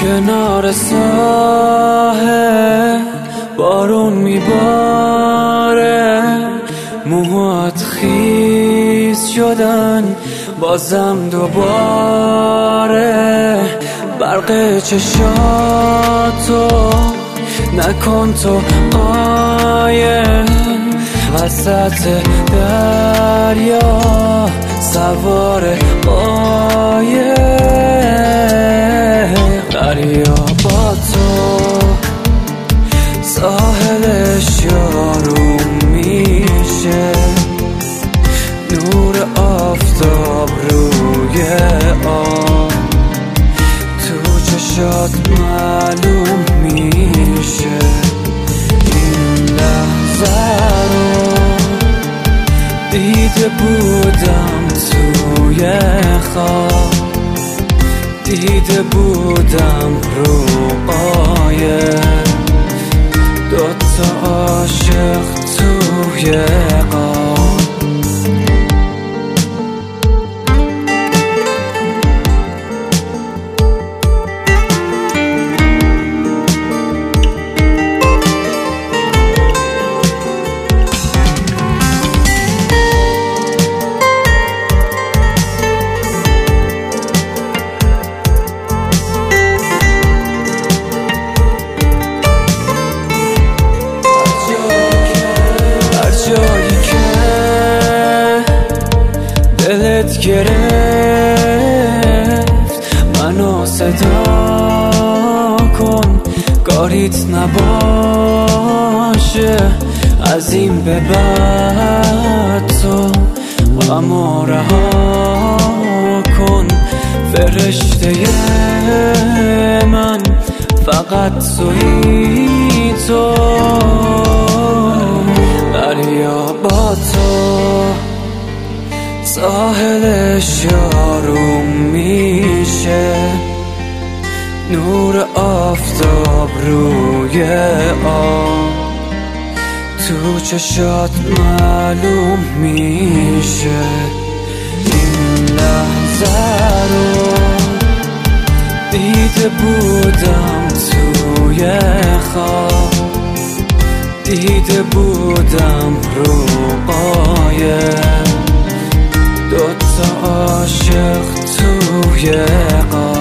کنار ساحل بارون میباره، موهات خیس شدن بازم دوباره. برق چشاتو نکن تو آیه، وسط دریا سوار قایه. دریا با تو ساحلش یاروم میشه، نور آفتاب روی آب تو چشات معلوم میشه. این لحظه رو دیده بودم توی خواب، دیده بودم رو قایه، دوتا عاشق توی قاب. دلت گرفت منو صدا کن، کاریت نباشه از این به بعد. تو غمو رها کن، فرشته من فقط تویی تو. دریا با تو ساحلش یاروم میشه، نور آفتاب روی آب تو چشات معلوم میشه. این لحظه رو دیده بودم توی خواب، دیده بودم رو قایه، دوتا عاشق توی قایه.